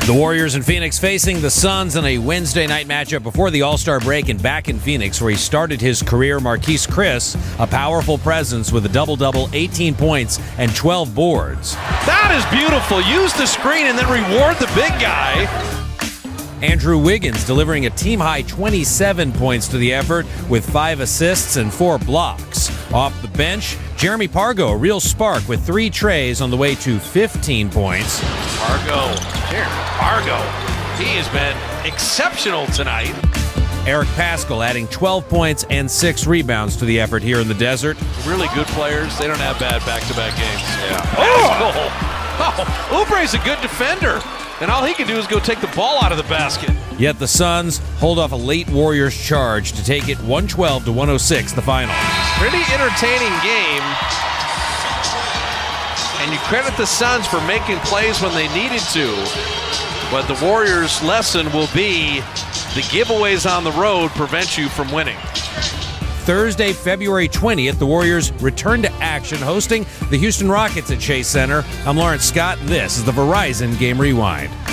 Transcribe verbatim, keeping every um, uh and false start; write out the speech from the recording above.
The Warriors in Phoenix facing the Suns in a Wednesday night matchup before the All-Star break, and back in Phoenix where he started his career, Marquise Chris, a powerful presence with a double-double, eighteen points, and twelve boards. That is beautiful. Use the screen and then reward the big guy. Andrew Wiggins delivering a team-high twenty-seven points to the effort with five assists and four blocks. Off the bench, Jeremy Pargo, a real spark with three trays on the way to fifteen points. Pargo, Jeremy Pargo, he has been exceptional tonight. Eric Paschall adding twelve points and six rebounds to the effort here in the desert. Really good players. They don't have bad back-to-back games. Yeah. Oh! oh Oubre's a good defender, and all he can do is go take the ball out of the basket. Yet the Suns hold off a late Warriors charge to take it one twelve to one oh six, the final. Pretty entertaining game, and you credit the Suns for making plays when they needed to, but the Warriors' lesson will be the giveaways on the road prevent you from winning. Thursday, February twentieth, the Warriors return to action, hosting the Houston Rockets at Chase Center. I'm Lawrence Scott, and this is the Verizon Game Rewind.